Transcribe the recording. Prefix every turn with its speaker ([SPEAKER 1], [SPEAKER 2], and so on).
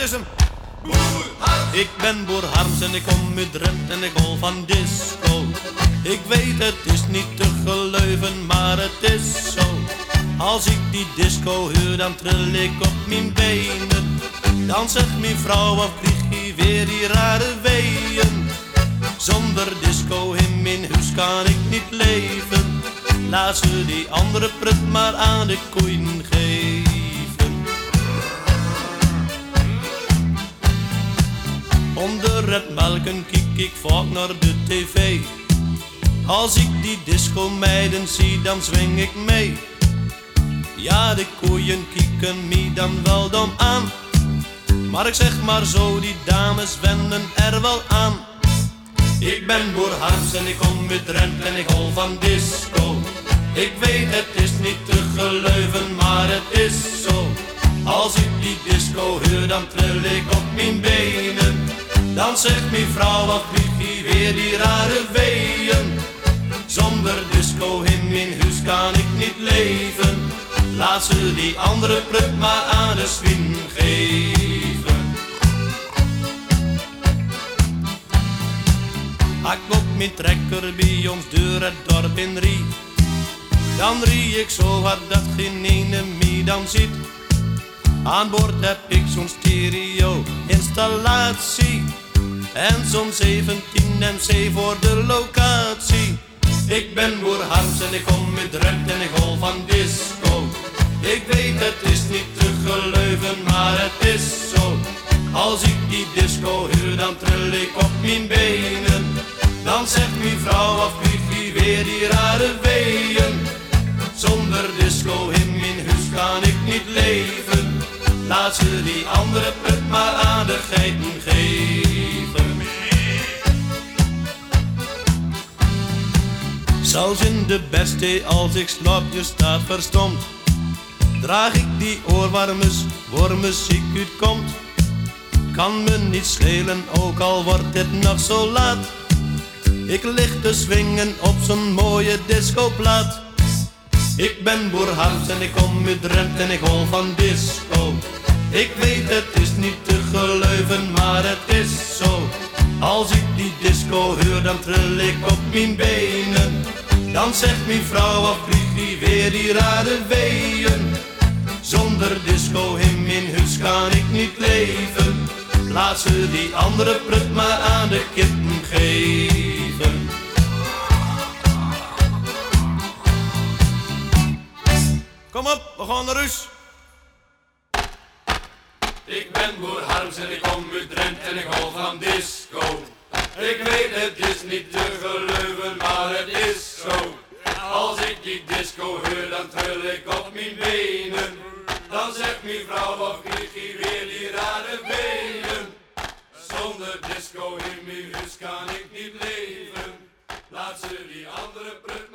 [SPEAKER 1] is hem. Ik ben Boer Harms en ik kom uit Drenthe en ik hol van disco. Ik weet het is niet te geloven, maar het is zo. Als ik die disco huur, dan tril ik op mijn benen. Dan zegt mijn vrouw, wat vlieg je weer die rare weeën. Zonder disco in mijn huis kan ik niet leven. Laat ze die andere prut maar aan de koeien geven. Onder het melken kijk ik vaak naar de tv. Als ik die disco meiden zie, dan zwing ik mee. Ja, de koeien kieken me dan wel dom aan. Maar ik zeg maar zo, die dames wennen er wel aan. Ik ben Boer Harms en ik kom uit Drenthe en ik hol van disco. Ik weet het is niet te geloven, maar het is zo. Als ik die disco huur, dan tril ik op mijn benen. Dan zegt mijn vrouw, wat vlieg je weer die rare weeën. Zonder disco in mijn huis kan ik niet leven. Laat ze die andere prut maar aan de swing geven. Ak op mijn trekker bij ons deur het dorp in rie. Dan rie ik zo hard dat geen ene me dan ziet. Aan boord heb ik zo'n stereo installatie. En zo'n 17 MC voor de locatie. Ik ben Boer Harms en ik kom uit Drenthe en ik hol van disco. Ik weet het is niet te geloven, maar het is zo. Als ik die disco huur, dan tril ik op mijn benen. Dan zegt mijn vrouw, wat vlieg je weer die rare weeën. Zonder disco in mijn huis kan ik niet leven. Laat ze die andere put maar aan de geiten geven. Zelfs in de beste als ik slaap, je staat verstomd. Draag ik die oorwarmes, waar muziek uitkomt. Kan me niet schelen, ook al wordt het nog zo laat. Ik lig te swingen op zo'n mooie discoplaat. Ik ben Boer Harms en ik kom uit Drenthe en ik hol van disco. Ik weet het is niet te geloven, maar het is zo. Als ik die disco huur, dan tril ik op mijn benen. Dan zegt mijn vrouw, wat vlieg je weer die rare weeën. Zonder disco in mijn huis kan ik niet leven. Laat ze die andere prut maar aan de kippen geven. Kom op, we gaan naar huis.
[SPEAKER 2] Ik ben Boer Harms en ik kom uit Drenthe en ik hol van disco. Ik weet het is niet te geloven, maar het is zo. Als ik die disco huur, dan tril ik op mijn benen. Dan zegt mijn vrouw, wat vlieg je weer die rare weeën. Zonder disco in mijn huis kan ik niet leven. Laat ze die andere prut